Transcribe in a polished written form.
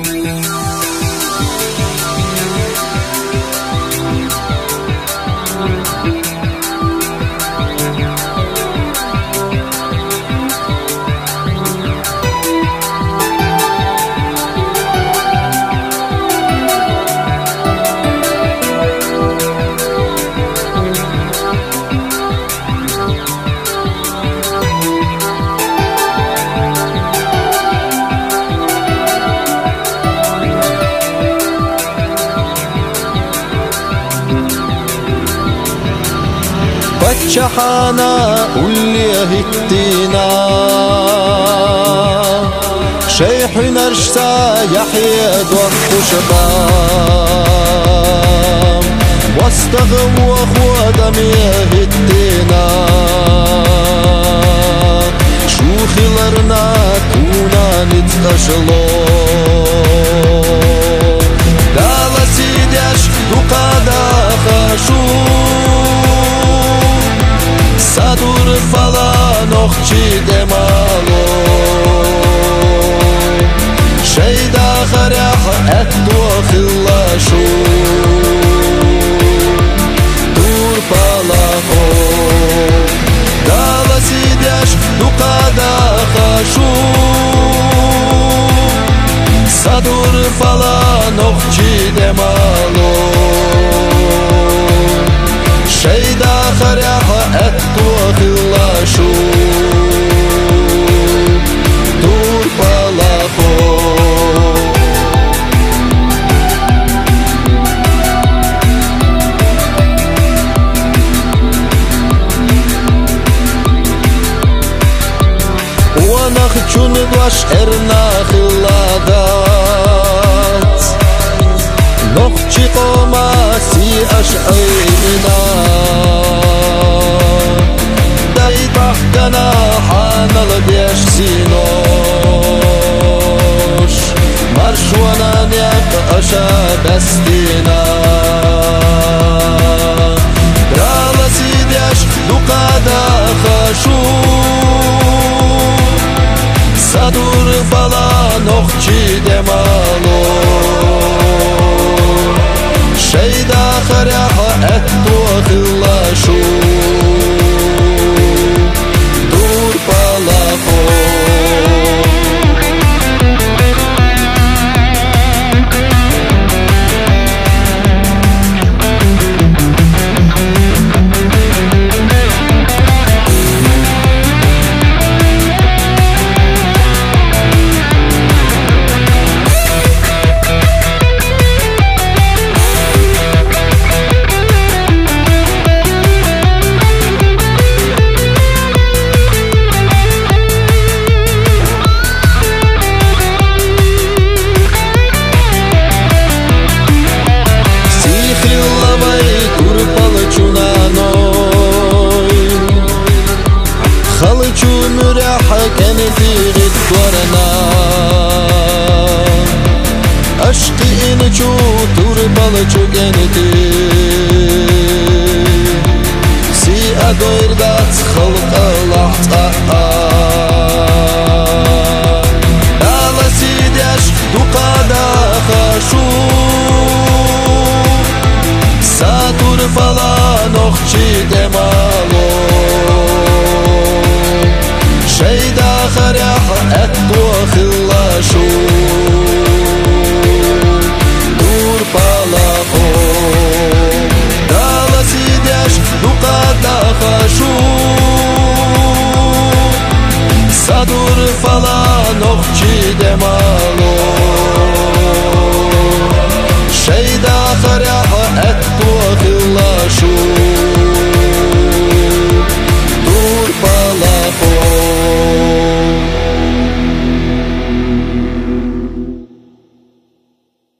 بتشحانا واللي هتينا شيخ نرشتا يحيى وقت شباب واستغم واخوة دمي هتينا شوخلرنا كونا نتأشلو دالا سيديش دقادا خاشو Sadur falan okçi demalo Şeyda kharah ettu khillashu Dur palako Dala sidesh duqada khashu Sadur falan okçi demalo Şeyda kharah ettu khillashu Dur palako ونخشون باش ارنا خلاdat نخشي قوماسي اشعينا تحتنا حانل ديش سينوش مرشوانا نيق أشا بستينا رالا سيديش دقادا خاشو سادور فلا نخشي دمالو شيدا خريح اتو خلاشو كنتي غدورنا أشقي إنشو توربالشو كنتي سي أدوير دات خلق لحظة دالا سيديش دقادا خاشو ساتور فلا نخشي دمالو Şeyda kharah ettu khillashu Dur palako Dala sidesh duqada khashu Sadur falan okçi dema